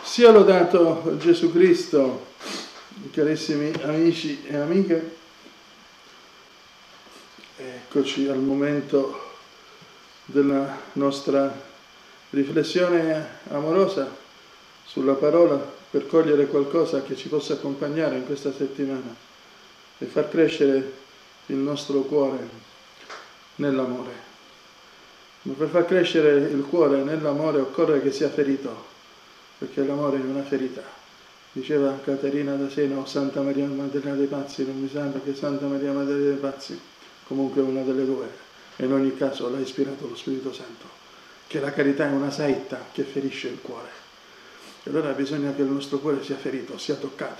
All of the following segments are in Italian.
Sia lodato Gesù Cristo, carissimi amici e amiche. Eccoci al momento della nostra riflessione amorosa sulla parola per cogliere qualcosa che ci possa accompagnare in questa settimana e far crescere il nostro cuore nell'amore. Ma per far crescere il cuore nell'amore occorre che sia ferito, perché l'amore è una ferita. Diceva Caterina da Siena, o Santa Maria Maddalena dei Pazzi, non mi sembra che Santa Maria Maddalena dei Pazzi, comunque una delle due, e in ogni caso l'ha ispirato lo Spirito Santo, che la carità è una saetta che ferisce il cuore. E allora bisogna che il nostro cuore sia ferito, sia toccato,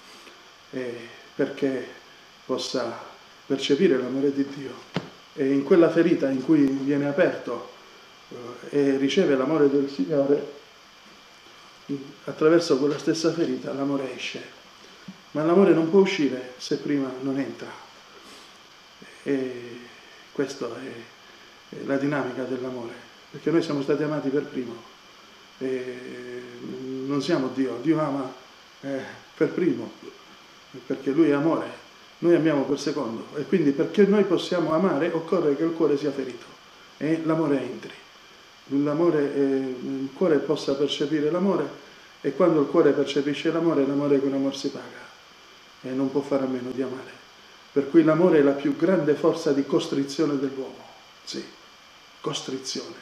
perché possa percepire l'amore di Dio. E in quella ferita in cui viene aperto e riceve l'amore del Signore, attraverso quella stessa ferita l'amore esce, ma l'amore non può uscire se prima non entra, e questa è la dinamica dell'amore, perché noi siamo stati amati per primo, e non siamo Dio, Dio ama per primo, perché Lui è amore, noi amiamo per secondo, e quindi perché noi possiamo amare occorre che il cuore sia ferito e l'amore entri. Il cuore possa percepire l'amore, e quando il cuore percepisce l'amore con amor si paga e non può fare a meno di amare. Per cui l'amore è la più grande forza di costrizione dell'uomo. Sì, costrizione.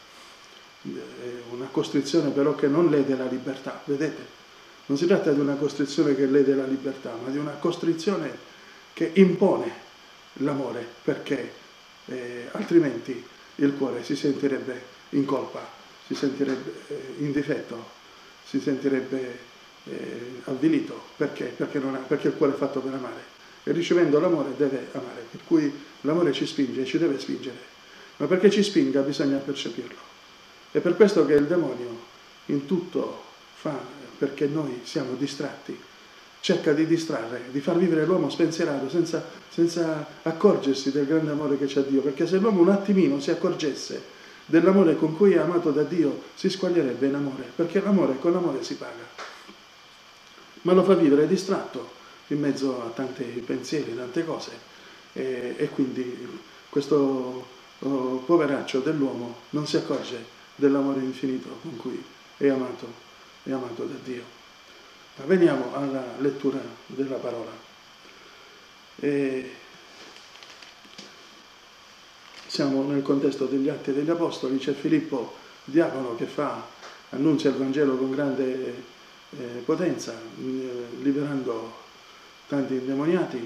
Una costrizione però che non lede la libertà, vedete? Non si tratta di una costrizione che lede la libertà, ma di una costrizione che impone l'amore, perché altrimenti il cuore si sentirebbe in colpa, si sentirebbe in difetto, si sentirebbe avvilito. Perché? Perché il cuore è fatto per amare, e ricevendo l'amore deve amare, per cui l'amore ci spinge, ci deve spingere, ma perché ci spinga bisogna percepirlo. È per questo che il demonio in tutto fa, perché noi siamo distratti, cerca di distrarre, di far vivere l'uomo spensierato senza accorgersi del grande amore che c'ha Dio, perché se l'uomo un attimino si accorgesse dell'amore con cui è amato da Dio, si squaglierebbe in amore, perché l'amore con l'amore si paga, ma lo fa vivere distratto in mezzo a tanti pensieri, tante cose, e quindi questo poveraccio dell'uomo non si accorge dell'amore infinito con cui è amato da Dio. Ma veniamo alla lettura della parola. Siamo nel contesto degli Atti degli Apostoli, c'è Filippo, diacono, che annuncia il Vangelo con grande potenza, liberando tanti indemoniati,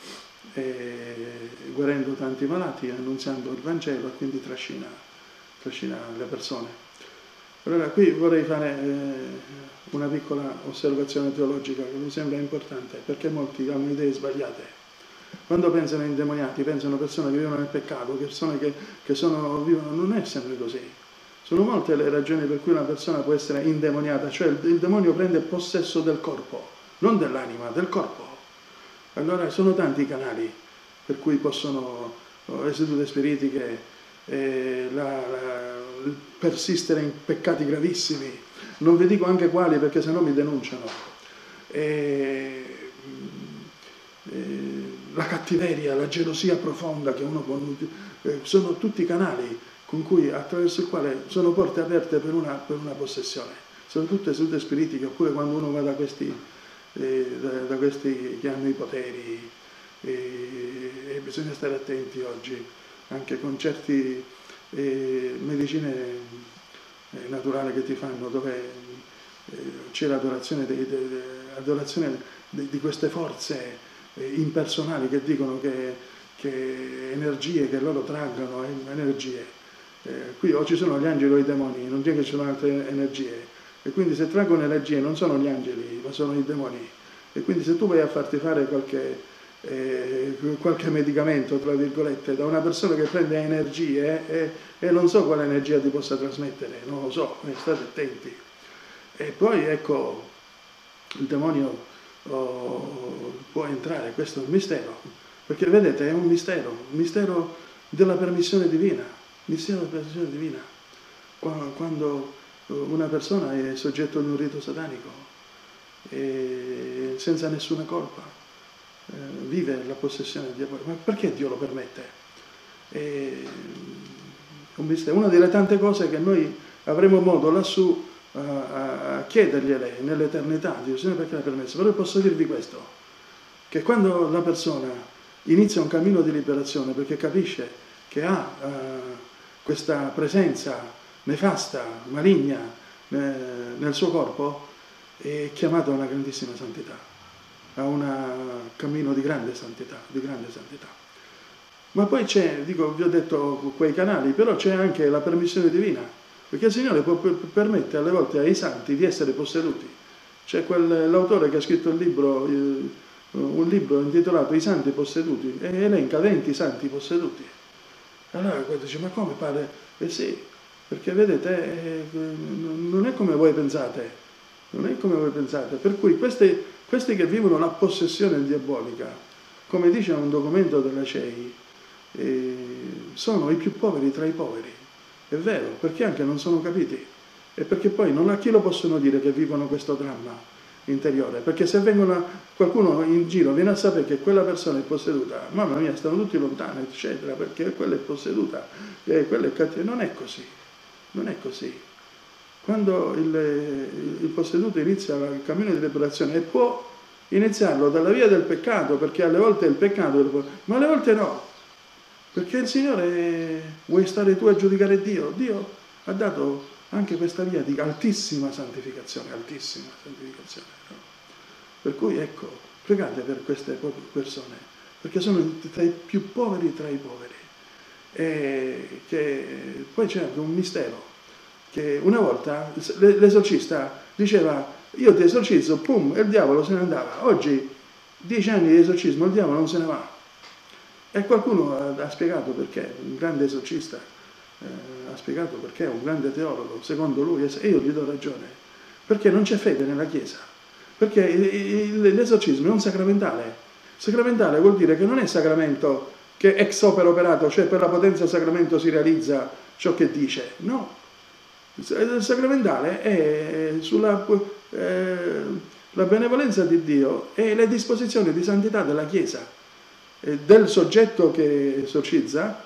guarendo tanti malati, annunziando il Vangelo, e quindi trascina le persone. Allora qui vorrei fare una piccola osservazione teologica che mi sembra importante, perché molti hanno idee sbagliate. Quando pensano ai indemoniati, pensano a persone che vivono nel peccato, persone che vivono, non è sempre così. Sono molte le ragioni per cui una persona può essere indemoniata, cioè il demonio prende possesso del corpo, non dell'anima, del corpo. Allora sono tanti i canali per cui possono le sedute spiritiche, persistere in peccati gravissimi, non vi dico anche quali perché sennò mi denunciano, la cattiveria, la gelosia profonda che uno può, sono tutti canali attraverso il quale sono porte aperte per una possessione. Sono tutte sedute spiritiche, oppure quando uno va da questi che hanno i poteri, e bisogna stare attenti oggi anche con certe medicine naturali che ti fanno, dove c'è l'adorazione di queste forze impersonali che dicono che energie che loro traggono, energie. Qui o ci sono gli angeli o i demoni, non c'è che ci sono altre energie, e quindi se traggono energie non sono gli angeli ma sono i demoni, e quindi se tu vai a farti fare qualche medicamento, tra virgolette, da una persona che prende energie, e non so quale energia ti possa trasmettere, non lo so, state attenti. E poi ecco, il demonio può entrare, questo è un mistero, perché vedete è un mistero della permissione divina, quando una persona è soggetto di un rito satanico e senza nessuna colpa vive la possessione diabolica. Ma perché Dio lo permette? È una delle tante cose che noi avremo modo lassù a chiedergliele nell'eternità. Dio, Signore, perché l'ha permesso? Però posso dirvi questo, che quando la persona inizia un cammino di liberazione perché capisce che ha questa presenza nefasta, maligna nel suo corpo, è chiamato a una grandissima santità, a un cammino di grande santità, di grande santità. Ma poi c'è, dico, vi ho detto quei canali, però c'è anche la permissione divina, perché il Signore permette alle volte ai santi di essere posseduti. C'è l'autore che ha scritto un libro intitolato I santi posseduti, e elenca 20 santi posseduti. Allora questo dice, ma come pare? Eh sì, perché vedete, non è come voi pensate, non è come voi pensate. Per cui questi che vivono la possessione diabolica, come dice un documento della CEI, sono i più poveri tra i poveri. È vero, perché anche non sono capiti. E perché poi non a chi lo possono dire che vivono questo dramma interiore? Perché se qualcuno in giro viene a sapere che quella persona è posseduta, mamma mia, stanno tutti lontani, eccetera, perché quella è posseduta, quella è cattiva. Non è così, non è così. Quando il posseduto inizia il cammino di liberazione, e può iniziarlo dalla via del peccato, perché alle volte è il peccato, ma alle volte no, perché il Signore vuoi stare tu a giudicare Dio. Dio ha dato anche questa via di altissima santificazione, no? Per cui ecco, pregate per queste persone, perché sono tra i più poveri tra i poveri. E che poi c'è anche un mistero, che una volta l'esorcista diceva, io ti esorcizzo, pum, e il diavolo se ne andava. Oggi, 10 anni di esorcismo, il diavolo non se ne va. E qualcuno ha spiegato perché, un grande esorcista ha spiegato perché, un grande teologo, secondo lui, e io gli do ragione, perché non c'è fede nella Chiesa, perché l'esorcismo è un sacramentale. Sacramentale vuol dire che non è sacramento che ex opere operato, cioè per la potenza del sacramento si realizza ciò che dice, no. Il sacramentale è sulla la benevolenza di Dio e le disposizioni di santità della Chiesa, del soggetto che esorcizza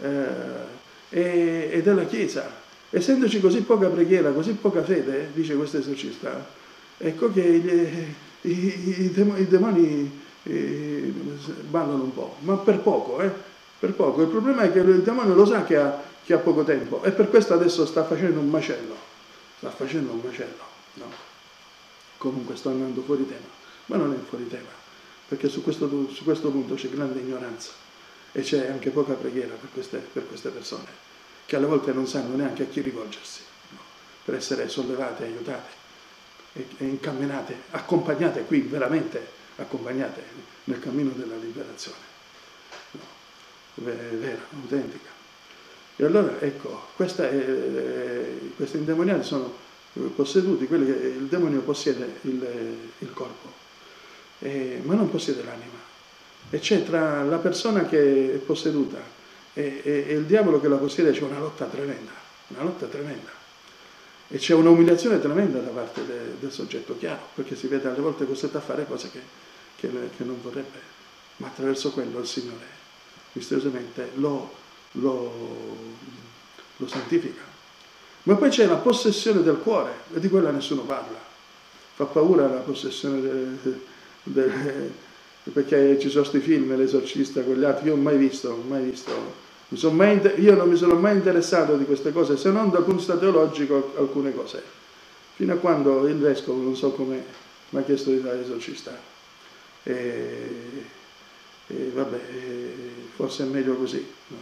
e della Chiesa. Essendoci così poca preghiera, così poca fede, dice questo esorcista, ecco che i demoni ballano un po', ma per poco, per poco. Il problema è che il demonio lo sa che ha poco tempo, e per questo adesso sta facendo un macello, no? Comunque sto andando fuori tema, ma non è fuori tema, perché su questo punto c'è grande ignoranza e c'è anche poca preghiera per queste persone, che alle volte non sanno neanche a chi rivolgersi, no? Per essere sollevate, aiutate e incamminate, accompagnate qui, veramente accompagnate nel cammino della liberazione, no? Vera, autentica. E allora ecco, questi indemoniati sono posseduti, quelli che il demonio possiede il corpo, ma non possiede l'anima. E c'è tra la persona che è posseduta e il diavolo che la possiede, c'è una lotta tremenda, e c'è un'umiliazione tremenda da parte del soggetto, chiaro, perché si vede alle volte costretto a fare cose che non vorrebbe, ma attraverso quello il Signore misteriosamente lo santifica. Ma poi c'è la possessione del cuore, e di quella nessuno parla. Fa paura la possessione perché ci sono questi film, l'esorcista, quegli altri, io non ho mai visto. Io non mi sono mai interessato di queste cose, se non dal punto di vista teologico alcune cose, fino a quando il vescovo, non so come, mi ha chiesto di fare esorcista. E vabbè, forse è meglio così, no?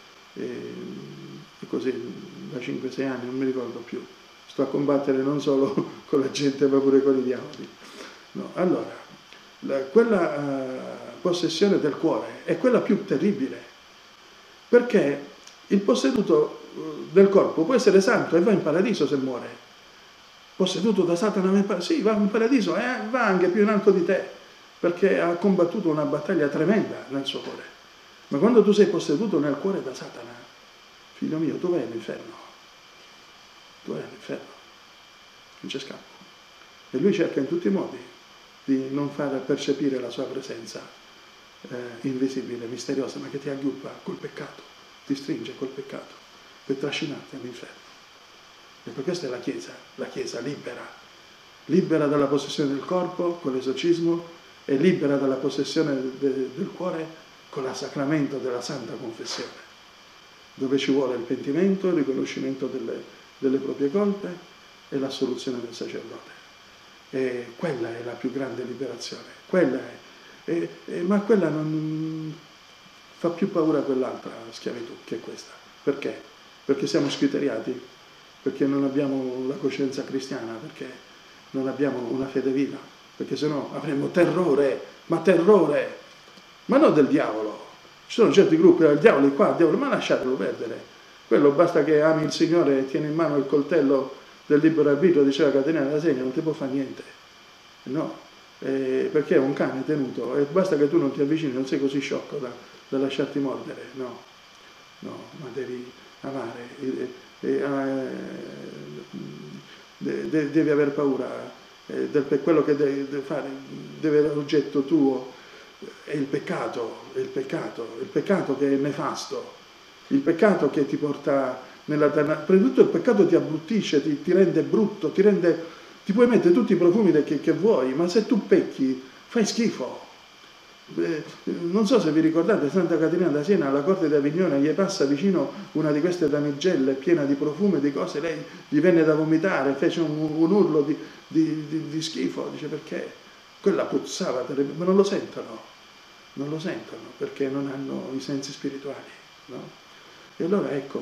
E così da 5-6 anni, non mi ricordo più, sto a combattere non solo con la gente ma pure con i diavoli, no? Allora, quella possessione del cuore è quella più terribile, perché il posseduto del corpo può essere santo e va in paradiso se muore, posseduto da Satana, sì, va in paradiso, va anche più in alto di te, perché ha combattuto una battaglia tremenda nel suo cuore. Ma quando tu sei posseduto nel cuore da Satana, figlio mio, tu vai all'inferno. non c'è scampo. E lui cerca in tutti i modi di non far percepire la sua presenza invisibile, misteriosa, ma che ti aggruppa col peccato, ti stringe col peccato per trascinarti all'inferno. E per questo è la Chiesa libera dalla possessione del corpo con l'esorcismo e libera dalla possessione del cuore con il sacramento della Santa Confessione, dove ci vuole il pentimento, il riconoscimento delle proprie colpe e l'assoluzione del sacerdote. E quella è la più grande liberazione, ma quella non fa più paura quell'altra schiavitù che è questa. Perché? Perché siamo scriteriati, perché non abbiamo la coscienza cristiana, perché non abbiamo una fede viva, perché sennò avremmo terrore, ma non del diavolo. Ci sono certi gruppi, il diavolo è qua, il diavolo, ma lasciatelo perdere. Quello basta che ami il Signore e tieni in mano il coltello del libero arbitrio, diceva Caterina della Segna, non ti può fare niente. No, perché è un cane tenuto e basta che tu non ti avvicini, non sei così sciocco da lasciarti mordere. No, ma devi amare, devi aver paura per quello che devi fare, deve essere oggetto tuo. È il peccato che è nefasto, il peccato che ti porta nella prima di tutto il peccato ti abbruttisce, ti rende brutto, ti puoi mettere tutti i profumi che vuoi, ma se tu pecchi fai schifo. Non so se vi ricordate Santa Caterina da Siena alla corte di Avignone, gli passa vicino una di queste damigelle piena di profumi, di cose, lei gli venne da vomitare, fece un urlo di schifo, dice perché? Quella puzzava, ma non lo sentono perché non hanno i sensi spirituali, no? E allora ecco,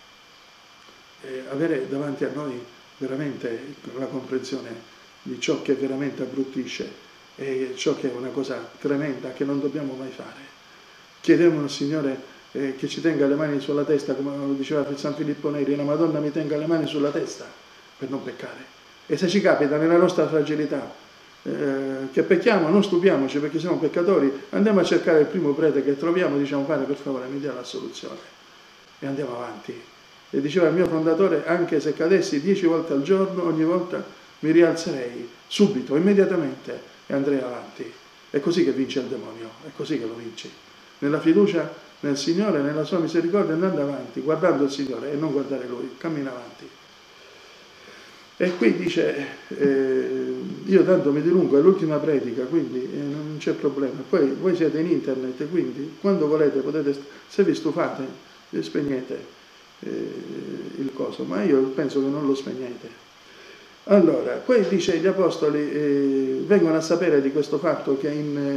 avere davanti a noi veramente la comprensione di ciò che veramente abbruttisce e ciò che è una cosa tremenda che non dobbiamo mai fare. Chiediamo al Signore che ci tenga le mani sulla testa, come lo diceva San Filippo Neri, la Madonna mi tenga le mani sulla testa per non peccare. E se ci capita nella nostra fragilità che pecchiamo, non stupiamoci perché siamo peccatori, andiamo a cercare il primo prete che troviamo, diciamo padre per favore mi dia la soluzione e andiamo avanti. E diceva il mio fondatore, anche se cadessi 10 volte al giorno, ogni volta mi rialzerei subito, immediatamente e andrei avanti. È così che vince il demonio, è così che lo vinci, nella fiducia nel Signore, nella sua misericordia, andando avanti, guardando il Signore e non guardare Lui, cammina avanti. E qui dice, io tanto mi dilungo, è l'ultima predica, quindi non c'è problema. Poi voi siete in internet, quindi quando volete potete, se vi stufate, spegnete il coso, ma io penso che non lo spegnete. Allora, poi dice gli apostoli vengono a sapere di questo fatto che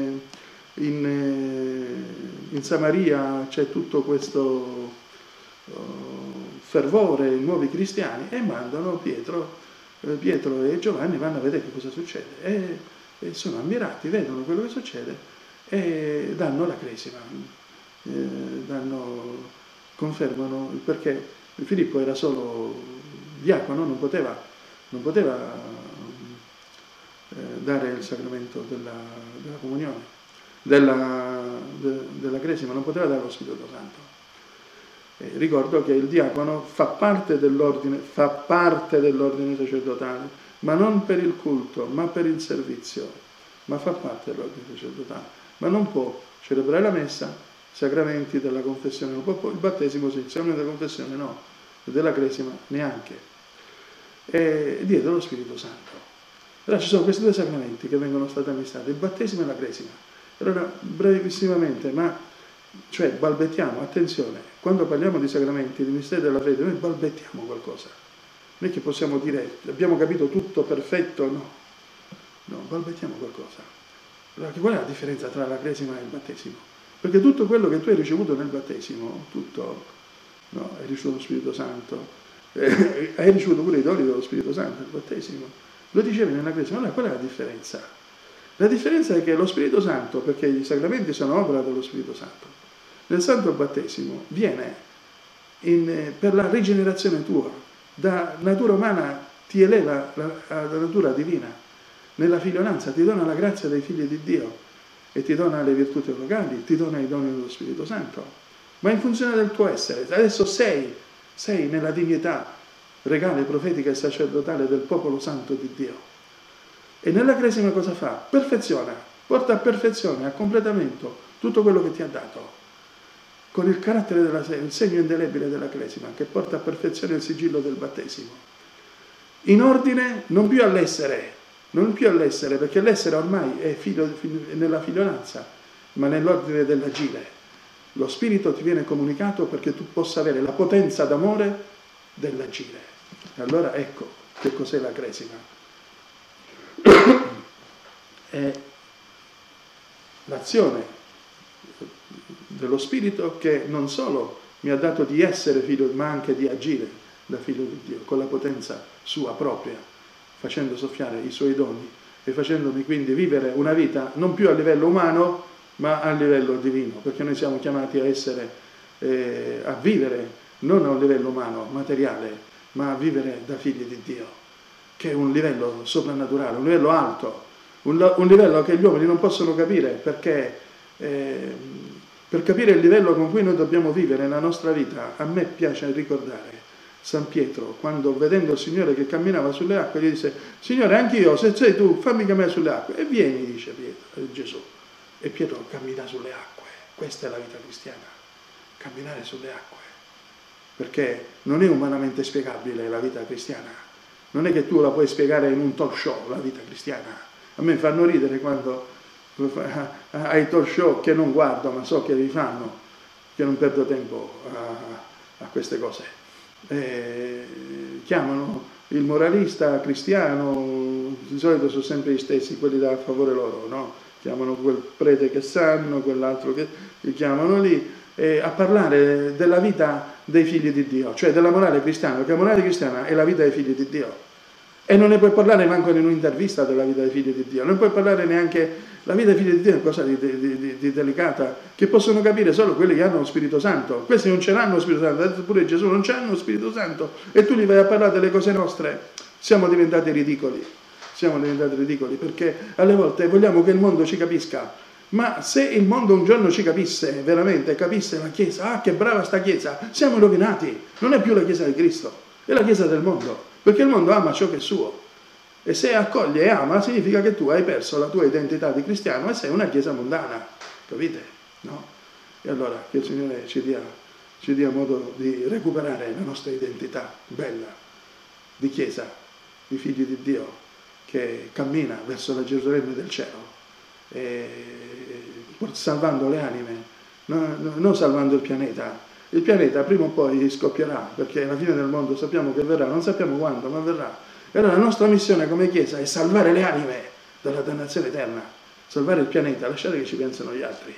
in Samaria c'è tutto questo fervore, nuovi cristiani, e mandano Pietro e Giovanni vanno a vedere che cosa succede e sono ammirati, vedono quello che succede e danno la cresima, confermano, perché Filippo era solo diacono, non poteva dare il sacramento della comunione, della cresima, non poteva dare lo Spirito Santo. Ricordo che il diacono fa parte dell'ordine sacerdotale, ma non per il culto, ma per il servizio, ma fa parte dell'ordine sacerdotale, ma non può celebrare la messa, sacramenti della confessione, non può, il battesimo sì, il sacramento della confessione no, della cresima neanche, e dietro lo Spirito Santo. Allora ci sono questi due sacramenti che vengono stati ammissati, il battesimo e la cresima. Allora brevissimamente, cioè balbettiamo, attenzione, quando parliamo di sacramenti, di misteri della fede, noi balbettiamo qualcosa. Non è che possiamo dire, abbiamo capito tutto perfetto, no, balbettiamo qualcosa. Allora, qual è la differenza tra la cresima e il battesimo? Perché tutto quello che tu hai ricevuto nel battesimo, hai ricevuto lo Spirito Santo, hai ricevuto pure i doni dello Spirito Santo nel battesimo, lo dicevi nella cresima. Allora, qual è la differenza? La differenza è che lo Spirito Santo, perché i sacramenti sono opera dello Spirito Santo, nel Santo Battesimo viene per la rigenerazione tua, da natura umana ti eleva alla natura divina, nella figliolanza ti dona la grazia dei figli di Dio e ti dona le virtù teologali, ti dona i doni dello Spirito Santo, ma in funzione del tuo essere. Adesso sei nella dignità regale profetico e sacerdotale del popolo santo di Dio. E nella Cresima cosa fa? Perfeziona, porta a perfezione, a completamento tutto quello che ti ha dato, con il carattere il segno indelebile della Cresima, che porta a perfezione il sigillo del battesimo. In ordine, non più all'essere, perché l'essere ormai è nella figliolanza, ma nell'ordine dell'agire. Lo Spirito ti viene comunicato perché tu possa avere la potenza d'amore dell'agire. Allora ecco che cos'è la Cresima. È l'azione dello Spirito che non solo mi ha dato di essere figlio, ma anche di agire da figlio di Dio, con la potenza sua propria, facendo soffiare i suoi doni e facendomi quindi vivere una vita non più a livello umano, ma a livello divino, perché noi siamo chiamati a essere, a vivere non a un livello umano, materiale, ma a vivere da figli di Dio, che è un livello soprannaturale, un livello alto, un livello che gli uomini non possono capire, perché per capire il livello con cui noi dobbiamo vivere la nostra vita, a me piace ricordare San Pietro, quando vedendo il Signore che camminava sulle acque, gli disse: Signore, anch'io, se sei tu, fammi camminare sulle acque. E vieni, dice Gesù. E Pietro cammina sulle acque. Questa è la vita cristiana, camminare sulle acque. Perché non è umanamente spiegabile la vita cristiana. Non è che tu la puoi spiegare in un talk show, la vita cristiana. A me fanno ridere quando ai talk show, che non guardo, ma so che li fanno, che non perdo tempo a queste cose. Chiamano il moralista cristiano, di solito sono sempre gli stessi, quelli da favore loro, no? Chiamano quel prete che sanno, quell'altro che li chiamano lì, a parlare della vita dei figli di Dio, cioè della morale cristiana, perché la morale cristiana è la vita dei figli di Dio. E non ne puoi parlare manco in un'intervista della vita dei figli di Dio, non puoi parlare neanche. La vita dei figli di Dio è una cosa di delicata, che possono capire solo quelli che hanno lo Spirito Santo. Questi non ce l'hanno lo Spirito Santo, ha detto pure Gesù, non ce l'hanno lo Spirito Santo, e tu gli vai a parlare delle cose nostre. Siamo diventati ridicoli, perché alle volte vogliamo che il mondo ci capisca, ma se il mondo un giorno ci capisse, veramente capisse la Chiesa, che brava sta Chiesa, siamo rovinati, non è più la Chiesa di Cristo, è la Chiesa del mondo, perché il mondo ama ciò che è suo. E se accoglie e ama, significa che tu hai perso la tua identità di cristiano e sei una chiesa mondana, capite? No? E allora che il Signore ci dia modo di recuperare la nostra identità bella di chiesa, di figli di Dio, che cammina verso la Gerusalemme del cielo, salvando le anime, non salvando il pianeta. Il pianeta prima o poi scoppierà, perché alla fine del mondo sappiamo che verrà, non sappiamo quando, ma verrà. E allora la nostra missione come Chiesa è salvare le anime dalla dannazione eterna, salvare il pianeta, lasciate che ci pensano gli altri.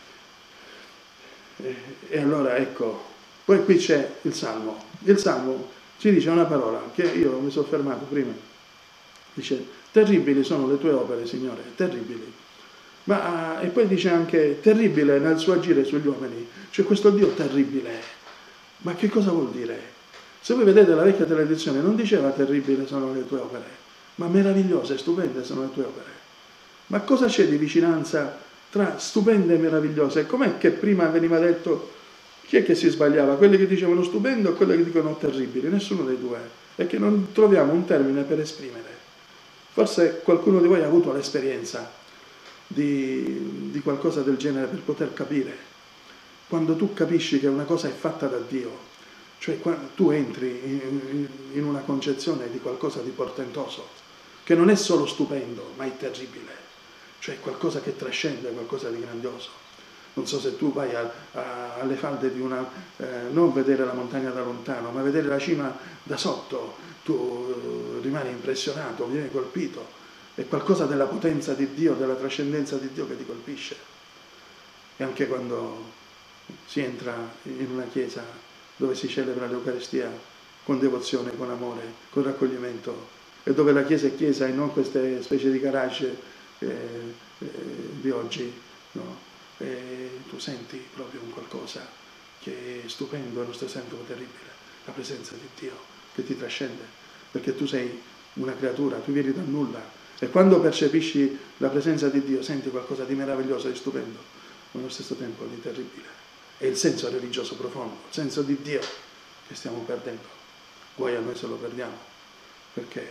E allora ecco, poi qui c'è il Salmo. Il Salmo ci dice una parola che io mi sono fermato prima. Dice: terribili sono le tue opere, Signore, terribili. E poi dice anche terribile nel suo agire sugli uomini. Cioè questo Dio terribile. Ma che cosa vuol dire? Se voi vedete la vecchia tradizione, non diceva terribili sono le tue opere, ma meravigliose, stupende sono le tue opere. Ma cosa c'è di vicinanza tra stupende e meravigliose? Com'è che prima veniva detto, chi è che si sbagliava? Quelli che dicevano stupendo o quelli che dicono terribili? Nessuno dei due. È che non troviamo un termine per esprimere. Forse qualcuno di voi ha avuto l'esperienza di qualcosa del genere per poter capire. Quando tu capisci che una cosa è fatta da Dio, cioè quando tu entri in una concezione di qualcosa di portentoso, che non è solo stupendo, ma è terribile, cioè qualcosa che trascende, qualcosa di grandioso. Non so se tu vai alle falde di non vedere la montagna da lontano, ma vedere la cima da sotto, tu rimani impressionato, vieni colpito, è qualcosa della potenza di Dio, della trascendenza di Dio che ti colpisce. E anche quando si entra in una chiesa dove si celebra l'Eucaristia con devozione, con amore, con raccoglimento, e dove la Chiesa è Chiesa e non queste specie di garage di oggi, no? E tu senti proprio un qualcosa che è stupendo, non sto sentendo terribile, la presenza di Dio che ti trascende, perché tu sei una creatura, tu vieni dal nulla, e quando percepisci la presenza di Dio senti qualcosa di meraviglioso, di stupendo, ma allo stesso tempo di terribile. È il senso religioso profondo, il senso di Dio che stiamo perdendo. guai a noi se lo perdiamo, perché,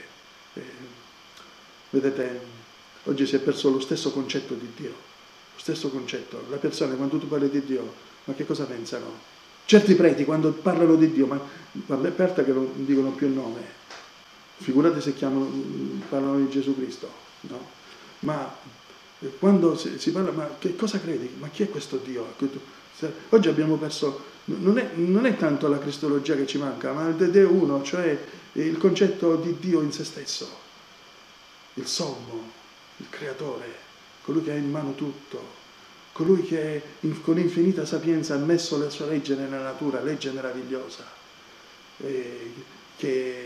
vedete, oggi si è perso lo stesso concetto di Dio, lo stesso concetto. Le persone, quando tu parli di Dio, ma che cosa pensano? Certi preti, quando parlano di Dio, ma vabbè, aperta che non dicono più il nome, figurate se parlano di Gesù Cristo, no? Ma quando si parla, ma che cosa credi? Ma chi è questo Dio? Oggi abbiamo perso, non è tanto la cristologia che ci manca, ma il Dio uno, cioè il concetto di Dio in se stesso, il sommo, il creatore, colui che ha in mano tutto, colui che con infinita sapienza ha messo la sua legge nella natura, legge meravigliosa, che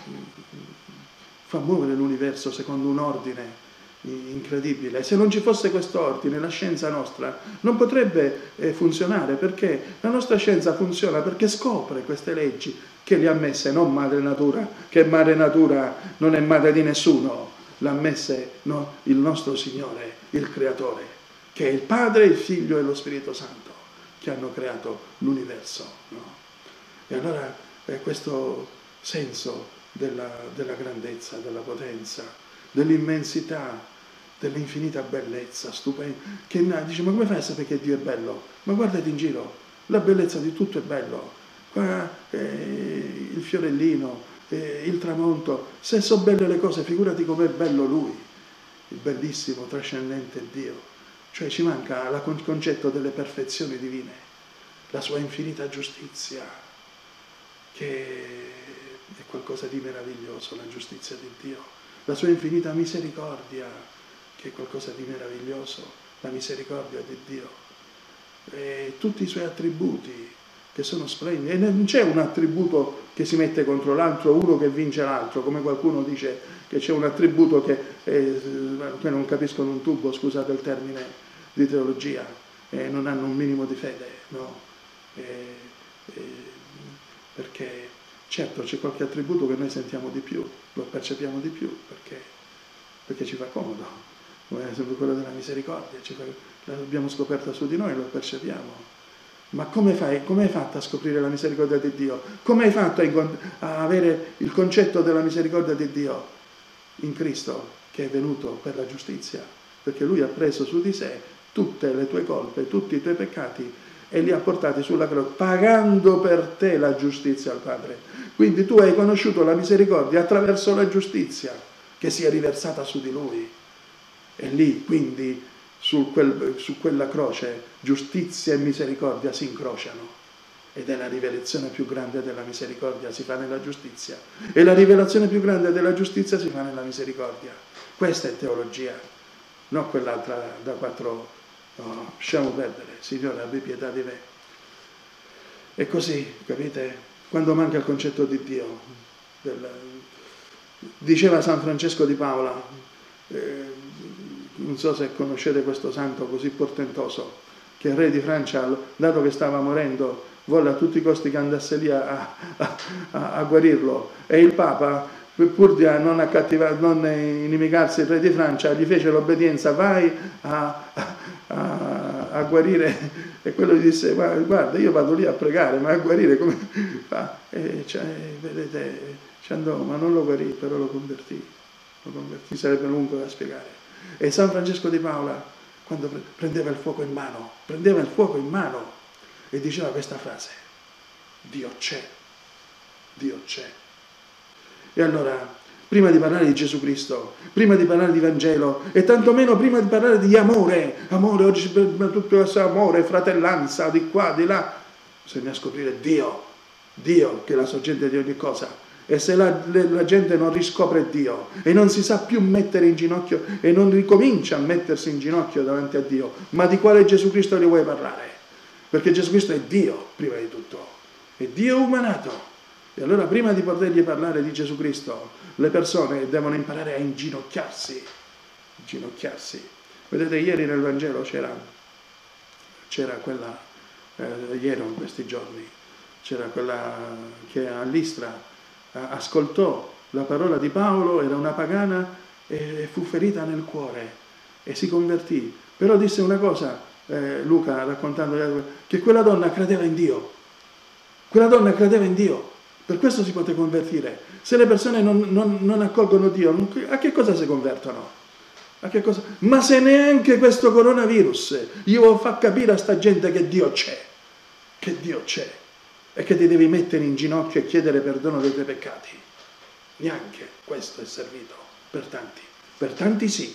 fa muovere l'universo secondo un ordine incredibile. Se non ci fosse questo ordine, la scienza nostra non potrebbe funzionare, perché la nostra scienza funziona perché scopre queste leggi che le ha messe non madre natura, che madre natura non è madre di nessuno, l'ha messe il nostro Signore, il Creatore, che è il Padre, il Figlio e lo Spirito Santo, che hanno creato l'universo, no? E allora è questo senso della grandezza, della potenza, dell'immensità, dell'infinita bellezza stupenda, che dice: ma come fai a sapere che Dio è bello? Ma guardati in giro, la bellezza di tutto è bello. Qua, il fiorellino, il tramonto, se sono belle le cose, figurati com'è bello Lui, il bellissimo, trascendente Dio. Cioè ci manca il concetto delle perfezioni divine, la sua infinita giustizia, che è qualcosa di meraviglioso, la giustizia di Dio, la sua infinita misericordia, che è qualcosa di meraviglioso, la misericordia di Dio, e tutti i suoi attributi che sono splendidi, e non c'è un attributo che si mette contro l'altro, uno che vince l'altro, come qualcuno dice che c'è un attributo che non capiscono un tubo, scusate il termine di teologia, non hanno un minimo di fede, no? Perché certo c'è qualche attributo che noi sentiamo di più, lo percepiamo di più, perché ci fa comodo, come ad esempio quello della misericordia, l'abbiamo scoperta su di noi, lo percepiamo. Ma come hai fatto a scoprire la misericordia di Dio? Come hai fatto a avere il concetto della misericordia di Dio? In Cristo, che è venuto per la giustizia, perché Lui ha preso su di sé tutte le tue colpe, tutti i tuoi peccati, e li ha portati sulla croce, pagando per te la giustizia al Padre. Quindi tu hai conosciuto la misericordia attraverso la giustizia che si è riversata su di Lui. E lì, quindi, su quella croce, giustizia e misericordia si incrociano. Ed è la rivelazione più grande della misericordia, si fa nella giustizia. E la rivelazione più grande della giustizia si fa nella misericordia. Questa è teologia, non quell'altra da quattro... No, lasciamo perdere, Signore, abbi pietà di me. E così, capite, quando manca il concetto di Dio, diceva San Francesco di Paola, non so se conoscete questo santo così portentoso, che il re di Francia, dato che stava morendo, volle a tutti i costi che andasse lì a guarirlo, e il Papa, pur di non inimicarsi il re di Francia, gli fece l'obbedienza: vai a guarire, e quello gli disse: guarda, io vado lì a pregare, ma a guarire come fa? Vedete, ci andò, ma non lo guarì, però lo convertì, sarebbe lungo da spiegare. E San Francesco di Paola, quando prendeva il fuoco in mano, e diceva questa frase: Dio c'è, Dio c'è. E allora, prima di parlare di Gesù Cristo, prima di parlare di Vangelo, e tantomeno prima di parlare di amore, oggi tutto questo amore, fratellanza, di qua, di là, bisogna scoprire Dio che è la sorgente di ogni cosa. E se la gente non riscopre Dio e non si sa più mettere in ginocchio e non ricomincia a mettersi in ginocchio davanti a Dio, ma di quale Gesù Cristo gli vuoi parlare? Perché Gesù Cristo è Dio, prima di tutto, è Dio umanato. E allora, prima di potergli parlare di Gesù Cristo, le persone devono imparare a inginocchiarsi. Vedete, ieri nel Vangelo c'era quella, ieri in questi giorni, c'era quella che a Listra ascoltò la parola di Paolo, era una pagana, e fu ferita nel cuore e si convertì. Però disse una cosa, Luca raccontando, che quella donna credeva in Dio. Per questo si può convertire. Se le persone non accolgono Dio, a che cosa si convertono? A che cosa? Ma se neanche questo coronavirus io fa capire a sta gente che Dio c'è, e che ti devi mettere in ginocchio e chiedere perdono dei tuoi peccati. Neanche questo è servito per tanti. Per tanti sì,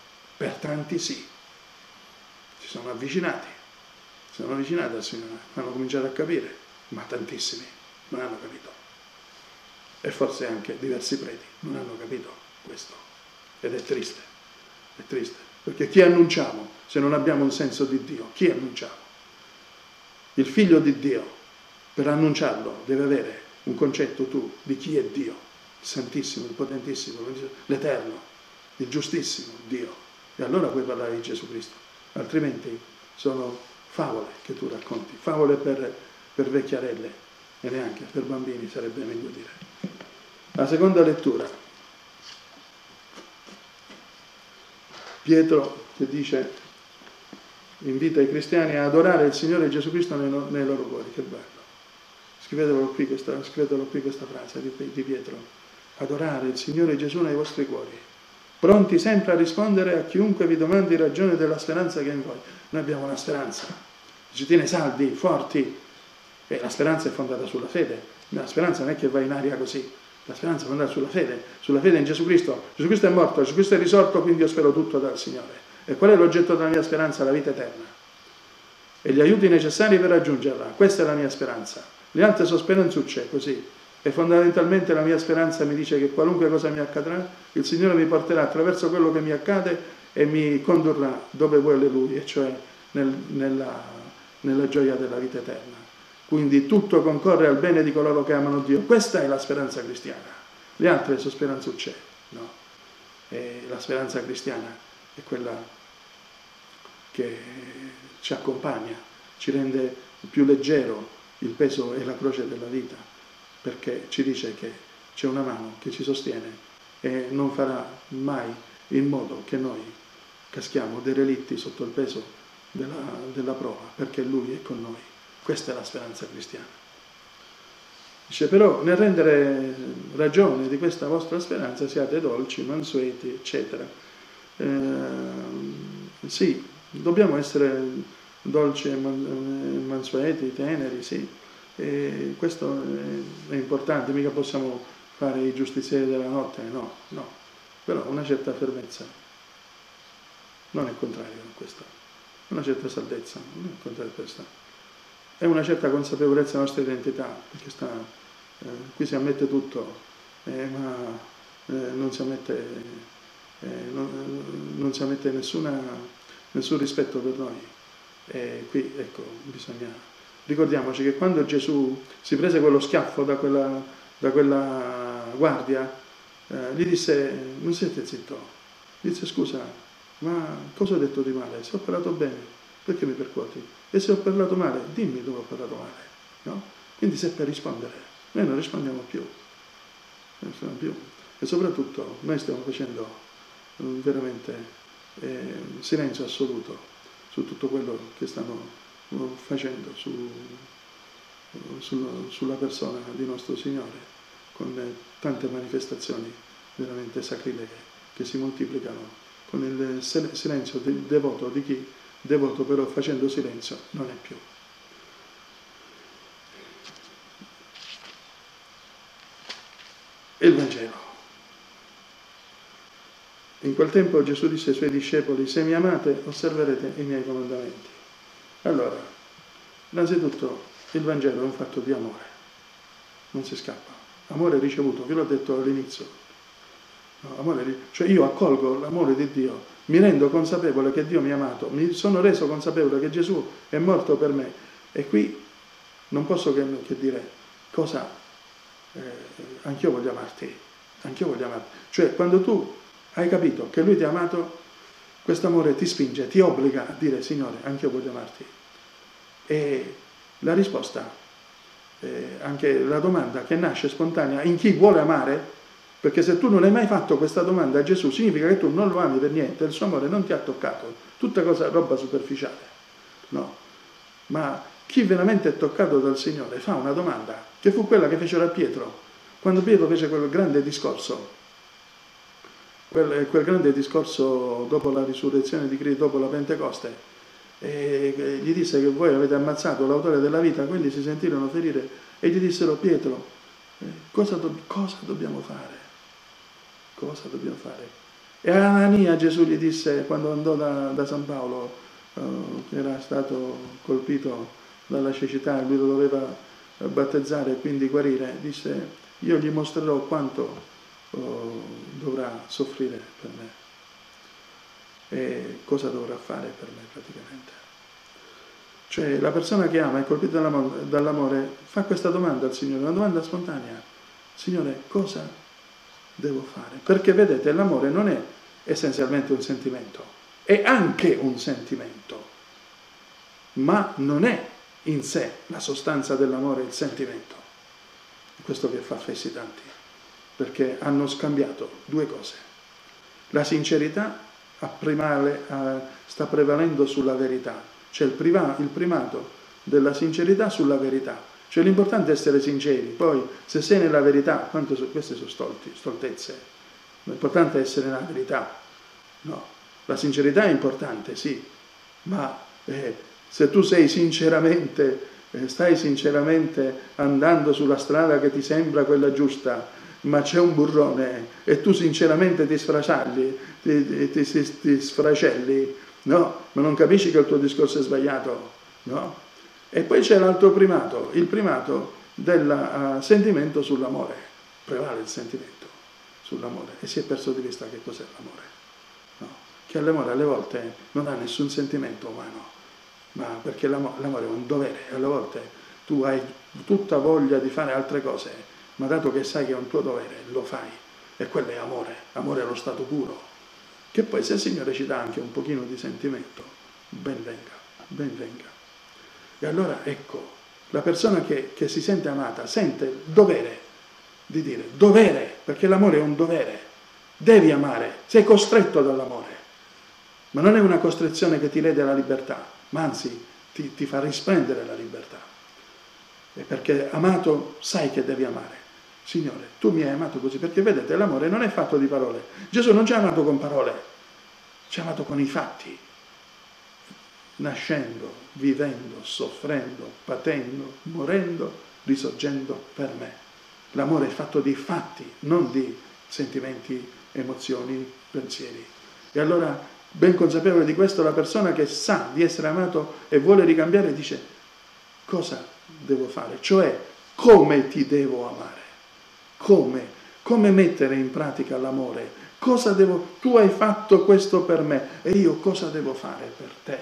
si sono avvicinati al Signore, hanno cominciato a capire, ma tantissimi non hanno capito. E forse anche diversi preti non hanno capito questo. Ed è triste, perché chi annunciamo se non abbiamo un senso di Dio? Chi annunciamo? Il Figlio di Dio, per annunciarlo, deve avere un concetto tu di chi è Dio, il Santissimo, il Potentissimo, l'Eterno, il Giustissimo Dio. E allora puoi parlare di Gesù Cristo, altrimenti sono favole che tu racconti, favole per vecchiarelle e neanche per bambini, sarebbe meglio dire. La seconda lettura, Pietro che dice, invita i cristiani a adorare il Signore Gesù Cristo nei loro cuori. Che bello, scrivetelo qui questa frase di Pietro: adorare il Signore Gesù nei vostri cuori, pronti sempre a rispondere a chiunque vi domandi ragione della speranza che è in voi. Noi abbiamo una speranza, ci tiene saldi, forti, e la speranza è fondata sulla fede. La speranza non è che va in aria così, la speranza è fondata sulla fede in Gesù Cristo. Gesù Cristo è morto, Gesù Cristo è risorto, quindi io spero tutto dal Signore. E qual è l'oggetto della mia speranza? La vita eterna e gli aiuti necessari per raggiungerla. Questa è la mia speranza. Le altre sono speranzucce, così. E fondamentalmente la mia speranza mi dice che qualunque cosa mi accadrà, il Signore mi porterà attraverso quello che mi accade e mi condurrà dove vuole Lui, e cioè nella gioia della vita eterna. Quindi tutto concorre al bene di coloro che amano Dio. Questa è la speranza cristiana. Le altre sono speranzucce, no? E la speranza cristiana è quella che ci accompagna, ci rende più leggero il peso e la croce della vita, perché ci dice che c'è una mano che ci sostiene e non farà mai in modo che noi caschiamo derelitti sotto il peso della prova, perché Lui è con noi. Questa è la speranza cristiana. Dice però, nel rendere ragione di questa vostra speranza siate dolci, mansueti, eccetera. Sì, dobbiamo essere dolci e mansueti, teneri, sì. E questo è importante, mica possiamo fare i giustizieri della notte, no. Però una certa fermezza non è contrario a questo, una certa saldezza non è contrario a questo. È una certa consapevolezza della nostra identità, perché qui si ammette tutto, ma non si ammette nessun rispetto per noi. E qui, ecco, ricordiamoci che quando Gesù si prese quello schiaffo da quella guardia, gli disse: non siete zitto. Gli disse: scusa, ma cosa ho detto di male? Se ho parlato bene, perché mi percuoti? E se ho parlato male, dimmi dove ho parlato male, no? Quindi seppe rispondere. Noi non rispondiamo più. E soprattutto noi stiamo facendo veramente silenzio assoluto su tutto quello che stanno facendo sulla persona di nostro Signore, con tante manifestazioni veramente sacrileghe che si moltiplicano con il silenzio devoto di chi devoto però facendo silenzio non è più. Il Vangelo. In quel tempo Gesù disse ai suoi discepoli: se mi amate osserverete i miei comandamenti. Allora, innanzitutto il Vangelo è un fatto di amore, non si scappa. Amore ricevuto, vi l'ho detto all'inizio. No, cioè io accolgo l'amore di Dio, mi rendo consapevole che Dio mi ha amato, mi sono reso consapevole che Gesù è morto per me, e qui non posso che dire cosa, anch'io voglio amarti, cioè quando tu hai capito che Lui ti ha amato, questo amore ti spinge, ti obbliga a dire: Signore, anch'io voglio amarti. E la risposta, anche la domanda che nasce spontanea in chi vuole amare, perché se tu non hai mai fatto questa domanda a Gesù, significa che tu non lo ami per niente, il suo amore non ti ha toccato, tutta roba superficiale, no? Ma chi veramente è toccato dal Signore fa una domanda, che fu quella che fecero a Pietro, quando Pietro fece quel grande discorso, quel grande discorso dopo la risurrezione di Cristo, dopo la Pentecoste, e gli disse che voi avete ammazzato l'autore della vita. Quelli si sentirono ferire e gli dissero: Pietro, cosa dobbiamo fare? Cosa dobbiamo fare? E a Anania Gesù gli disse, quando andò da San Paolo, che era stato colpito dalla cecità e lui lo doveva battezzare e quindi guarire, disse: io gli mostrerò quanto dovrà soffrire per me e cosa dovrà fare per me praticamente. Cioè la persona che ama, è colpita dall'amore, fa questa domanda al Signore, una domanda spontanea: Signore, cosa devo fare? Perché vedete, l'amore non è essenzialmente un sentimento, è anche un sentimento, ma non è in sé la sostanza dell'amore il sentimento. Questo che fa fessi tanti, perché hanno scambiato due cose. La sincerità sta prevalendo sulla verità, c'è il primato della sincerità sulla verità. Cioè l'importante è essere sinceri, poi se sei nella verità, queste sono stoltezze, l'importante è essere nella verità. No, la sincerità è importante, sì, ma se tu sei sinceramente, stai sinceramente andando sulla strada che ti sembra quella giusta, ma c'è un burrone e tu sinceramente ti sfracelli, ti sfracelli, no? Ma non capisci che il tuo discorso è sbagliato, no? E poi c'è l'altro primato, il primato del sentimento sull'amore. Prevale il sentimento sull'amore e si è perso di vista che cos'è l'amore, no? Che l'amore alle volte non ha nessun sentimento umano, ma perché l'amore è un dovere, alle volte tu hai tutta voglia di fare altre cose, ma dato che sai che è un tuo dovere, lo fai, e quello è amore allo stato puro, che poi se il Signore ci dà anche un pochino di sentimento, ben venga, ben venga. E allora ecco, la persona che si sente amata sente il dovere di dire, dovere, perché l'amore è un dovere, devi amare, sei costretto dall'amore, ma non è una costrizione che ti lede la libertà, ma anzi ti fa risplendere la libertà, e perché amato sai che devi amare. Signore, tu mi hai amato così, perché vedete, l'amore non è fatto di parole. Gesù non ci ha amato con parole, ci ha amato con i fatti, nascendo, vivendo, soffrendo, patendo, morendo, risorgendo per me. L'amore è fatto di fatti, non di sentimenti, emozioni, pensieri. E allora, ben consapevole di questo, la persona che sa di essere amato e vuole ricambiare dice: cosa devo fare? Cioè, come ti devo amare? Come mettere in pratica l'amore? Tu hai fatto questo per me e io cosa devo fare per te?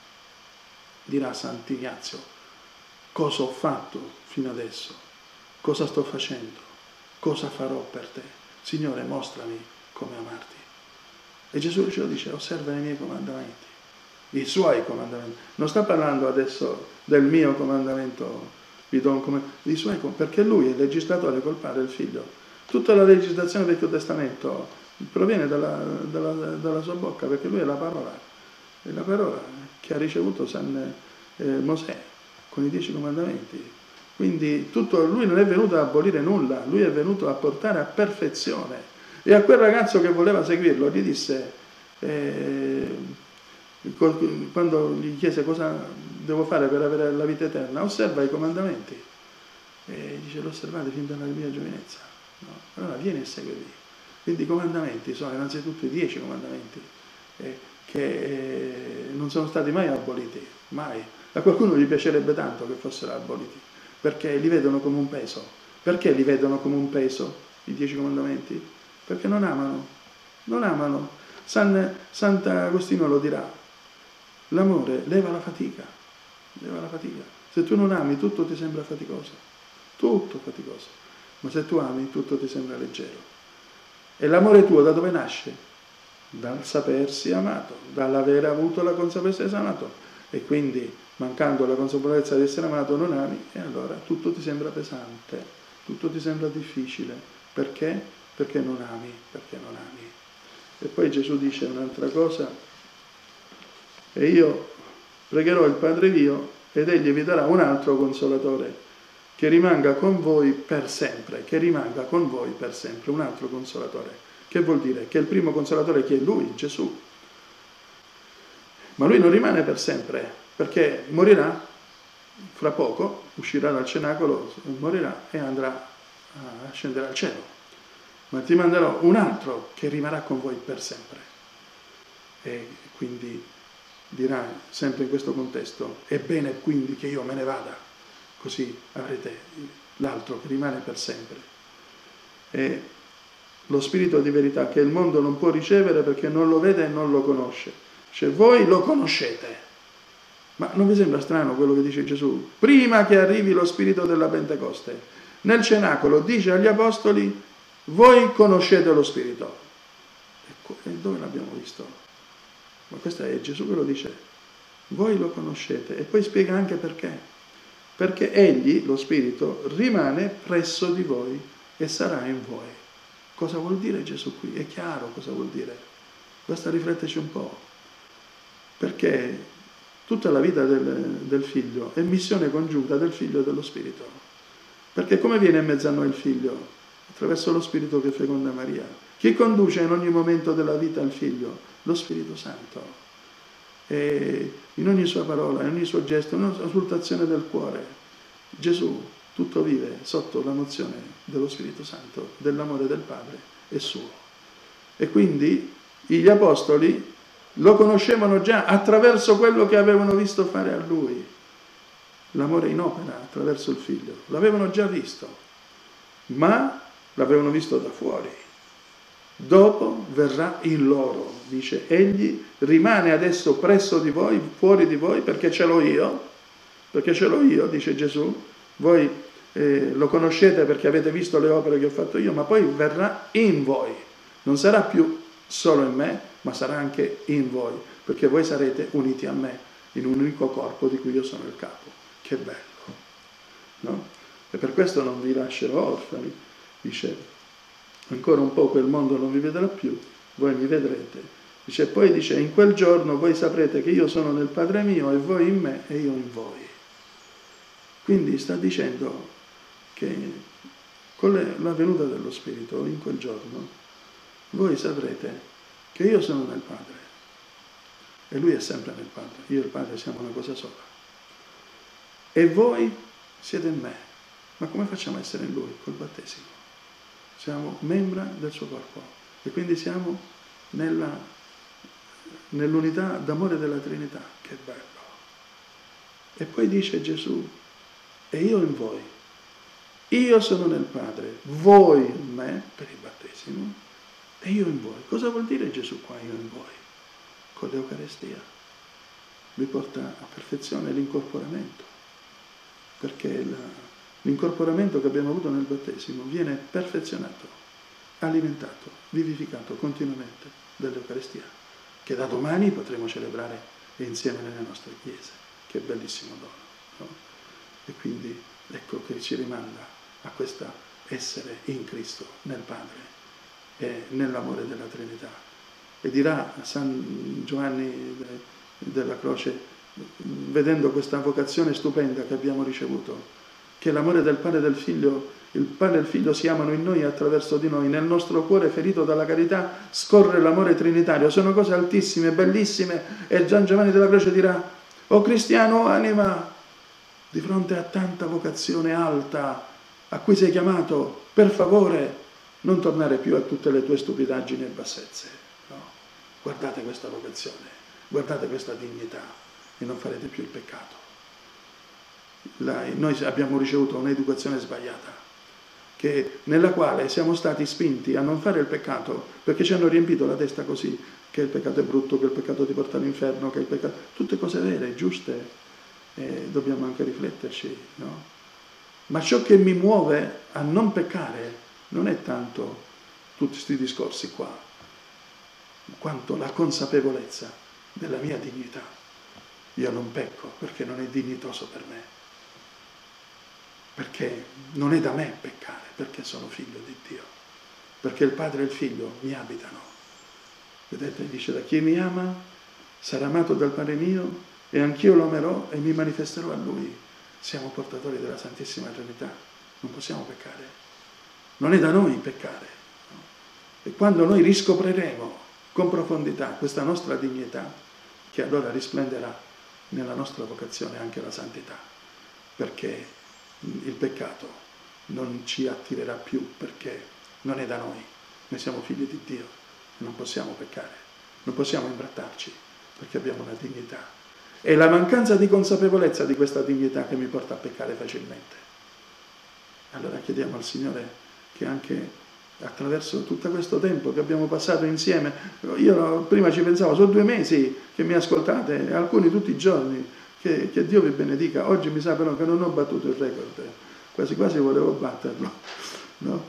Dirà Sant'Ignazio: cosa ho fatto fino adesso? Cosa sto facendo? Cosa farò per te? Signore, mostrami come amarti. E Gesù ce lo dice: osserva i miei comandamenti, i suoi comandamenti. Non sta parlando adesso del mio comandamento, vi do un comandamento, perché lui è il legislatore col Padre e il Figlio. Tutta la legislazione del Vecchio Testamento proviene dalla sua bocca, perché lui è la parola che ha ricevuto San Mosè con i 10 comandamenti. Quindi lui non è venuto a abolire nulla, lui è venuto a portare a perfezione. E a quel ragazzo che voleva seguirlo gli disse, quando gli chiese cosa devo fare per avere la vita eterna, osserva i comandamenti. E dice: l'ho osservati fin dalla mia giovinezza. No? Allora vieni e seguimi. Quindi i comandamenti sono innanzitutto i 10 comandamenti che non sono stati mai aboliti, mai. A qualcuno gli piacerebbe tanto che fossero aboliti, perché li vedono come un peso. Perché li vedono come un peso i 10 comandamenti? Perché non amano. Sant'Agostino lo dirà: l'amore leva la fatica. Se tu non ami, tutto ti sembra faticoso, ma se tu ami, tutto ti sembra leggero. E l'amore tuo da dove nasce? Dal sapersi amato, dall'avere avuto la consapevolezza di essere amato, e quindi mancando la consapevolezza di essere amato non ami, e allora tutto ti sembra pesante, tutto ti sembra difficile. Perché? Perché non ami. E poi Gesù dice un'altra cosa: e io pregherò il Padre mio ed egli vi darà un altro consolatore che rimanga con voi per sempre, che rimanga con voi per sempre, un altro consolatore. Che vuol dire? Che il primo consolatore chi è? Lui, Gesù. Ma lui non rimane per sempre, perché morirà fra poco, uscirà dal cenacolo, morirà e andrà a scendere al cielo. Ma ti manderò un altro che rimarrà con voi per sempre. E quindi dirà sempre in questo contesto, è bene quindi che io me ne vada, così avrete l'altro che rimane per sempre. E lo spirito di verità che il mondo non può ricevere perché non lo vede e non lo conosce. Cioè voi lo conoscete. Ma non vi sembra strano quello che dice Gesù? Prima che arrivi lo spirito della Pentecoste, nel cenacolo dice agli apostoli, voi conoscete lo spirito. E dove l'abbiamo visto? Ma questo è Gesù che lo dice. Voi lo conoscete. E poi spiega anche perché. Perché egli, lo spirito, rimane presso di voi e sarà in voi. Cosa vuol dire Gesù qui? È chiaro cosa vuol dire. Basta rifletterci un po'. Perché tutta la vita del figlio è missione congiunta del figlio e dello spirito. Perché come viene in mezzo a noi il figlio? Attraverso lo spirito che feconda Maria. Chi conduce in ogni momento della vita il figlio? Lo Spirito Santo. E in ogni sua parola, in ogni suo gesto, in ogni esultazione del cuore. Gesù tutto vive sotto la mozione dello Spirito Santo, dell'amore del Padre e suo. E quindi gli apostoli lo conoscevano già attraverso quello che avevano visto fare a lui. L'amore in opera attraverso il figlio. L'avevano già visto, ma l'avevano visto da fuori. Dopo verrà in loro, dice, egli rimane adesso presso di voi, fuori di voi, perché ce l'ho io, dice Gesù. Voi lo conoscete perché avete visto le opere che ho fatto io, ma poi verrà in voi. Non sarà più solo in me, ma sarà anche in voi, perché voi sarete uniti a me in un unico corpo di cui io sono il capo. Che bello, no? E per questo non vi lascerò orfani, dice, ancora un po' quel mondo non vi vedrà più, voi mi vedrete. Dice, poi dice, in quel giorno voi saprete che io sono nel Padre mio e voi in me e io in voi. Quindi sta dicendo che con la venuta dello Spirito in quel giorno voi saprete che io sono nel Padre e Lui è sempre nel Padre, io e il Padre siamo una cosa sola e voi siete in me. Ma come facciamo a essere in Lui? Col battesimo. Siamo membra del suo corpo e quindi siamo nell'unità d'amore della Trinità. Che bello! E poi dice Gesù, e io in voi, io sono nel Padre, voi in me per il battesimo e io in voi. Cosa vuol dire Gesù qua, io in voi? Con l'Eucaristia vi porta a perfezione l'incorporamento, perché l'incorporamento che abbiamo avuto nel battesimo viene perfezionato, alimentato, vivificato continuamente dall'Eucaristia, che da domani potremo celebrare insieme nelle nostre chiese. Che bellissimo dono, no? E quindi ecco che ci rimanda a questo essere in Cristo, nel Padre e nell'amore della Trinità. E dirà San Giovanni della Croce, vedendo questa vocazione stupenda che abbiamo ricevuto, che l'amore del Padre e del Figlio, il Padre e il Figlio si amano in noi e attraverso di noi, nel nostro cuore ferito dalla carità scorre l'amore trinitario. Sono cose altissime, bellissime, e San Giovanni della Croce dirà, o cristiano, anima, di fronte a tanta vocazione alta a cui sei chiamato, per favore non tornare più a tutte le tue stupidaggini e bassezze, no? Guardate questa vocazione, guardate questa dignità e non farete più il peccato. Noi abbiamo ricevuto un'educazione sbagliata, nella quale siamo stati spinti a non fare il peccato perché ci hanno riempito la testa così, che il peccato è brutto, che il peccato ti porta all'inferno, che il peccato... tutte cose vere, giuste, dobbiamo anche rifletterci, no? Ma ciò che mi muove a non peccare non è tanto tutti questi discorsi qua, quanto la consapevolezza della mia dignità. Io non pecco perché non è dignitoso per me, perché non è da me peccare, perché sono figlio di Dio, perché il Padre e il Figlio mi abitano. Vedete, dice, da chi mi ama sarà amato dal Padre mio e anch'io lo amerò e mi manifesterò a Lui. Siamo portatori della Santissima Trinità, non possiamo peccare, non è da noi peccare. E quando noi riscopriremo con profondità questa nostra dignità, che allora risplenderà nella nostra vocazione anche la santità, perché il peccato non ci attirerà più, perché non è da noi. Noi siamo figli di Dio e non possiamo peccare, non possiamo imbrattarci, perché abbiamo una dignità. È la mancanza di consapevolezza di questa dignità che mi porta a peccare facilmente. Allora chiediamo al Signore che anche attraverso tutto questo tempo che abbiamo passato insieme, io prima ci pensavo, sono 2 mesi che mi ascoltate, alcuni tutti i giorni, che Dio vi benedica. Oggi mi sa però che non ho battuto il record, quasi quasi volevo batterlo, no?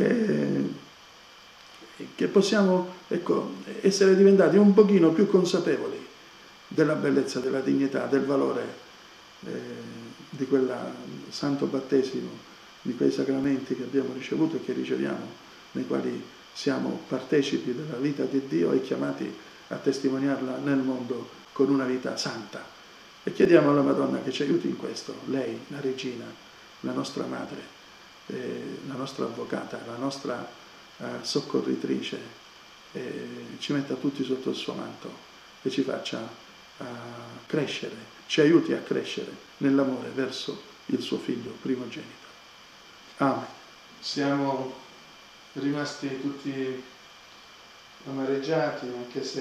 Che possiamo, ecco, essere diventati un pochino più consapevoli della bellezza, della dignità, del valore di quel santo battesimo, di quei sacramenti che abbiamo ricevuto e che riceviamo, nei quali siamo partecipi della vita di Dio e chiamati a testimoniarla nel mondo con una vita santa. E chiediamo alla Madonna che ci aiuti in questo, lei, la Regina, la nostra Madre, la nostra Avvocata, la nostra soccorritrice, ci metta tutti sotto il suo manto e ci faccia crescere, ci aiuti a crescere nell'amore verso il suo Figlio primogenito. Amen. Siamo rimasti tutti amareggiati, anche se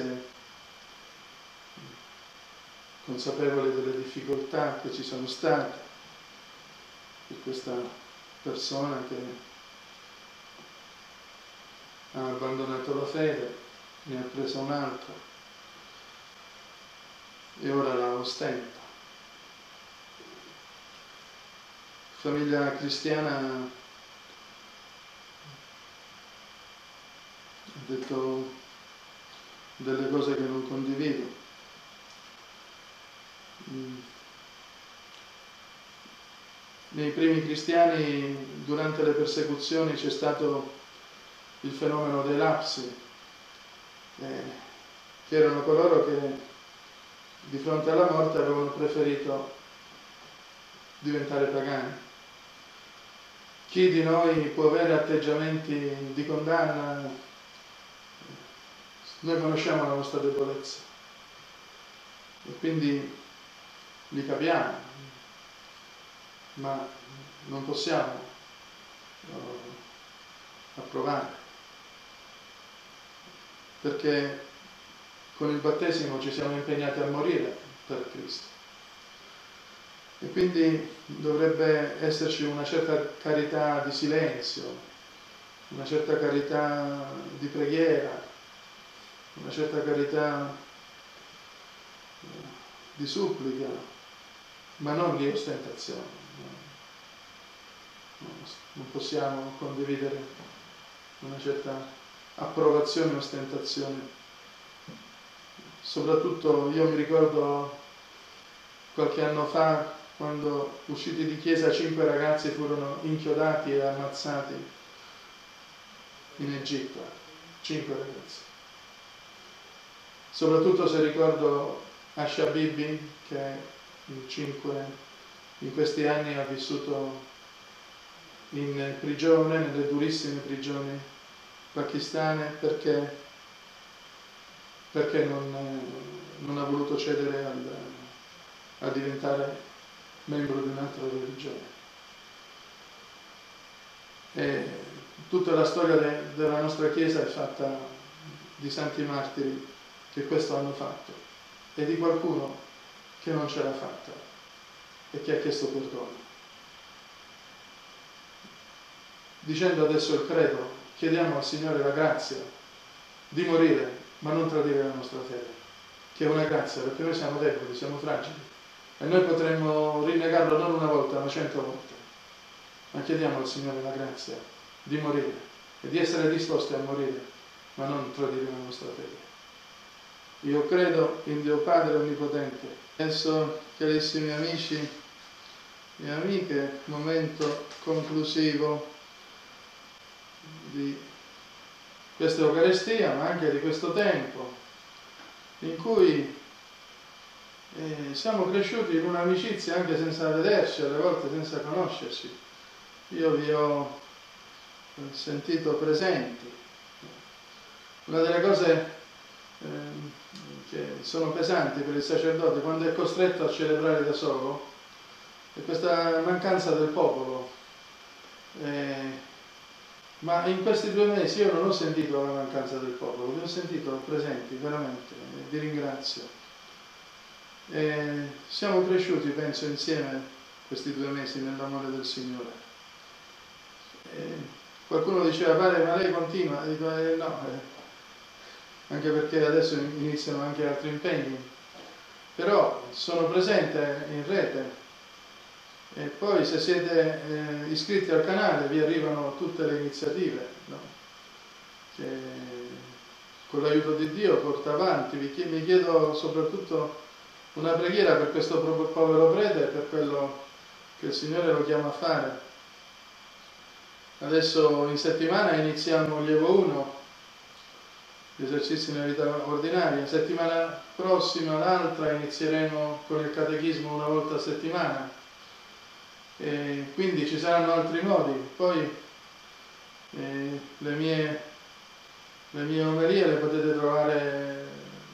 consapevoli delle difficoltà che ci sono state per questa persona che ha abbandonato la fede, ne ha presa un'altra e ora la ostenta. Famiglia cristiana ha detto delle cose che non condivido. Nei primi cristiani, durante le persecuzioni, c'è stato il fenomeno dei lapsi, che erano coloro che di fronte alla morte avevano preferito diventare pagani. Chi di noi può avere atteggiamenti di condanna? Noi conosciamo la nostra debolezza e quindi li capiamo, ma non possiamo approvare, perché con il battesimo ci siamo impegnati a morire per Cristo e quindi dovrebbe esserci una certa carità di silenzio, una certa carità di preghiera, una certa carità di supplica, ma non di ostentazione. Non possiamo condividere una certa approvazione e ostentazione. Soprattutto io mi ricordo qualche anno fa, quando usciti di chiesa 5 ragazzi furono inchiodati e ammazzati in Egitto. 5 ragazzi. Soprattutto se ricordo Asha Bibi, che in questi anni ha vissuto in prigione, nelle durissime prigioni pakistane, perché non ha voluto cedere a diventare membro di un'altra religione. E tutta la storia della nostra Chiesa è fatta di santi martiri che questo hanno fatto e di qualcuno che non ce l'ha fatta e che ha chiesto perdono. Dicendo adesso il credo, chiediamo al Signore la grazia di morire ma non tradire la nostra fede, che è una grazia, perché noi siamo deboli, siamo fragili e noi potremmo rinnegarlo non una volta ma 100 volte, ma chiediamo al Signore la grazia di morire e di essere disposti a morire ma non tradire la nostra fede. Io credo in Dio Padre Onnipotente. Adesso, carissimi amici e amiche, momento conclusivo di questa Eucaristia, ma anche di questo tempo in cui siamo cresciuti in un'amicizia anche senza vederci, alle volte senza conoscerci. Io vi ho sentito presenti. Una delle cose che sono pesanti per il sacerdote quando è costretto a celebrare da solo è questa mancanza del popolo. Ma in questi 2 mesi io non ho sentito la mancanza del popolo, vi ho sentito presenti, veramente, vi ringrazio. Siamo cresciuti, penso, insieme questi 2 mesi nell'amore del Signore. Qualcuno diceva, padre, ma lei continua? Dico, no, anche perché adesso iniziano anche altri impegni, però sono presente in rete. E poi se siete iscritti al canale vi arrivano tutte le iniziative, no? Che con l'aiuto di Dio porta avanti. Mi chiedo soprattutto una preghiera per questo povero prete e per quello che il Signore lo chiama a fare. Adesso in settimana iniziamo il Lievo 1, gli esercizi nella vita ordinaria. Settimana prossima, l'altra, inizieremo con il catechismo una volta a settimana. E quindi ci saranno altri modi. Poi le mie omelie le potete trovare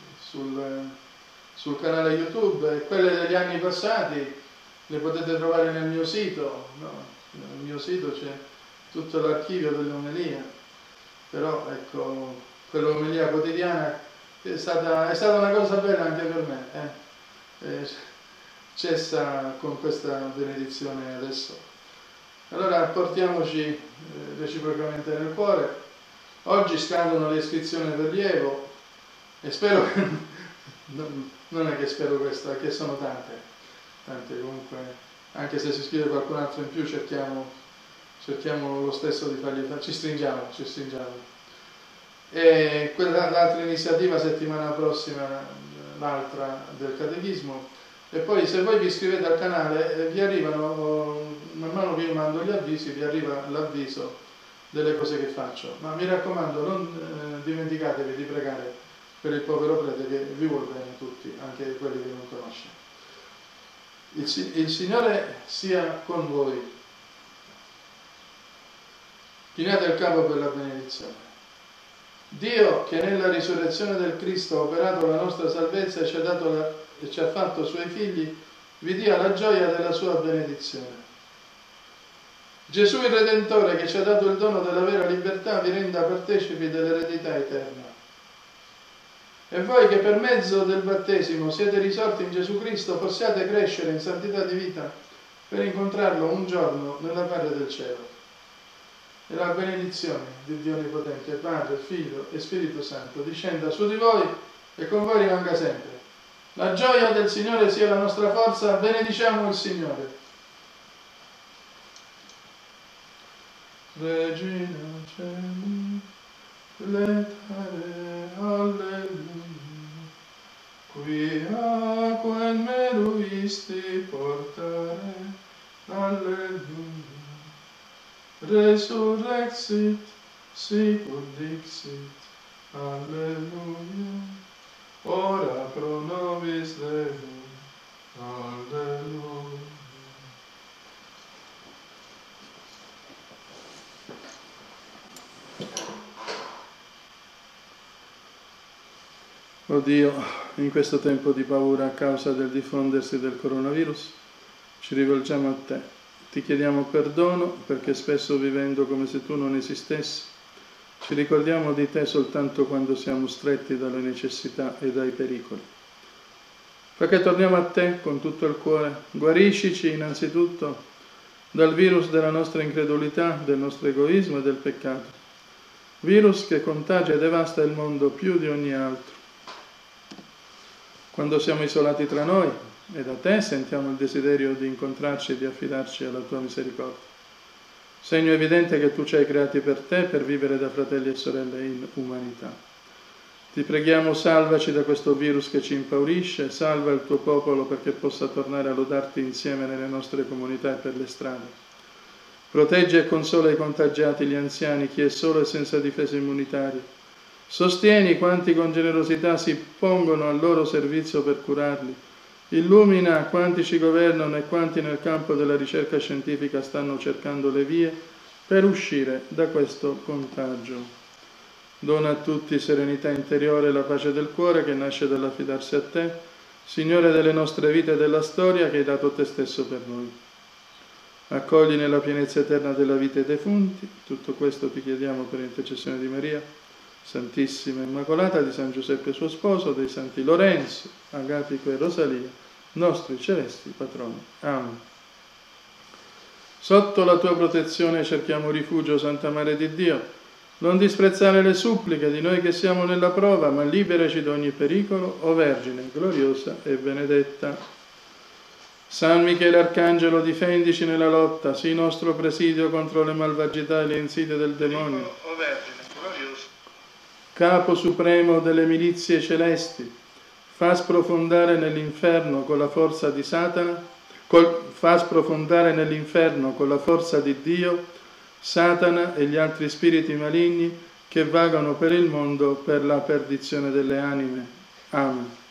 sul canale YouTube, e quelle degli anni passati le potete trovare nel mio sito, no? Nel mio sito c'è tutto l'archivio delle omelie, però ecco, quell'omelia quotidiana è stata una cosa bella anche per me. Cessa con questa benedizione adesso. Allora portiamoci reciprocamente nel cuore. Oggi scadono le iscrizioni per Lievo e spero che non è che spero questa, che sono tante comunque, anche se si iscrive qualcun altro in più cerchiamo lo stesso di fargli fare, ci stringiamo. E l'altra iniziativa settimana prossima, l'altra del catechismo. E poi se voi vi iscrivete al canale vi arrivano, man mano che io mando gli avvisi, vi arriva l'avviso delle cose che faccio. Ma mi raccomando, non dimenticatevi di pregare per il povero prete, che vi vuol bene tutti, anche quelli che non conosce. Il Signore sia con voi. Chinate il capo per la benedizione. Dio, che nella risurrezione del Cristo ha operato la nostra salvezza e ci ha fatto suoi figli, vi dia la gioia della sua benedizione. Gesù il Redentore, che ci ha dato il dono della vera libertà, vi renda partecipi dell'eredità eterna. E voi che per mezzo del battesimo siete risorti in Gesù Cristo, possiate crescere in santità di vita per incontrarlo un giorno nella patria del cielo. E la benedizione di Dio Onnipotente, Padre, Figlio e Spirito Santo discenda su di voi e con voi rimanga sempre. La gioia del Signore sia la nostra forza, benediciamo il Signore. Regina Celi, letare, alleluia, qui acqua meruisti portare, alleluia. Resurrexit, sicut dixit, alleluia. Ora pro nobis Deum, alleluia. O Dio, in questo tempo di paura a causa del diffondersi del coronavirus, ci rivolgiamo a Te. Ti chiediamo perdono perché spesso, vivendo come se Tu non esistessi, ci ricordiamo di Te soltanto quando siamo stretti dalle necessità e dai pericoli. Fa che torniamo a Te con tutto il cuore, guariscici innanzitutto dal virus della nostra incredulità, del nostro egoismo e del peccato, virus che contagia e devasta il mondo più di ogni altro. Quando siamo isolati tra noi e da Te sentiamo il desiderio di incontrarci e di affidarci alla Tua misericordia. Segno evidente che Tu ci hai creati per Te, per vivere da fratelli e sorelle in umanità. Ti preghiamo, salvaci da questo virus che ci impaurisce, salva il Tuo popolo perché possa tornare a lodarti insieme nelle nostre comunità e per le strade. Proteggi e consola i contagiati, gli anziani, chi è solo e senza difese immunitarie. Sostieni quanti con generosità si pongono al loro servizio per curarli Illumina quanti ci governano e quanti nel campo della ricerca scientifica stanno cercando le vie per uscire da questo contagio. Dona a tutti serenità interiore e la pace del cuore che nasce dall'affidarsi a te, Signore delle nostre vite e della storia che hai dato te stesso per noi. Accogli nella pienezza eterna della vita i defunti. Tutto questo ti chiediamo per intercessione di Maria, Santissima Immacolata, di San Giuseppe suo sposo, dei Santi Lorenzo, Agatico e Rosalia, nostri celesti patroni. Amen. Sotto la tua protezione cerchiamo rifugio, Santa Madre di Dio. Non disprezzare le suppliche di noi che siamo nella prova, ma liberaci da ogni pericolo, o Vergine gloriosa e benedetta. San Michele Arcangelo, difendici nella lotta, sii nostro presidio contro le malvagità e le insidie del demonio. O Vergine gloriosa. Capo supremo delle milizie celesti, fa sprofondare nell'inferno con la forza di Satana, fa sprofondare nell'inferno con la forza di Dio Satana e gli altri spiriti maligni che vagano per il mondo per la perdizione delle anime. Amen.